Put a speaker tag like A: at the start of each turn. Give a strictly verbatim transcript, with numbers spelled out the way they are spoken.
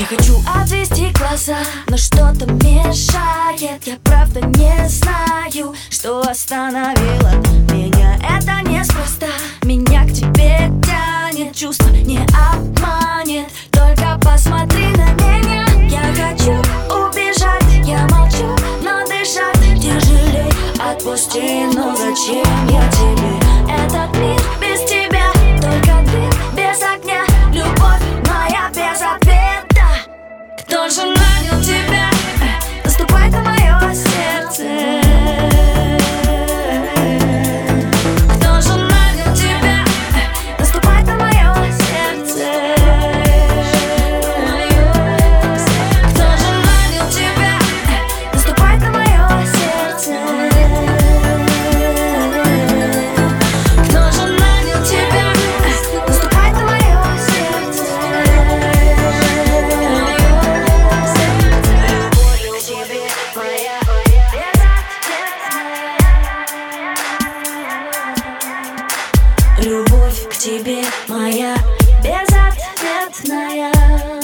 A: хочу отвести глаза, но что-то мешает. Я правда не знаю, что остановило меня. Это неспроста, меня к тебе тянет. Чувство не обманет, только посмотри на меня. Я хочу убежать, я молчу, но дышать тяжелей. Отпусти, ну зачем я тебе? Этот мир без тебя, только дым без огня. Любовь моя без ответа. Кто же нанял тебя? Наступает на мое сердце. Кто же нанял тебя? Наступает на мое сердце. Кто же нанял тебя? Наступает на мое сердце. Кто же нанял тебя? Наступает на мое сердце. Любовь к тебе моя безответная.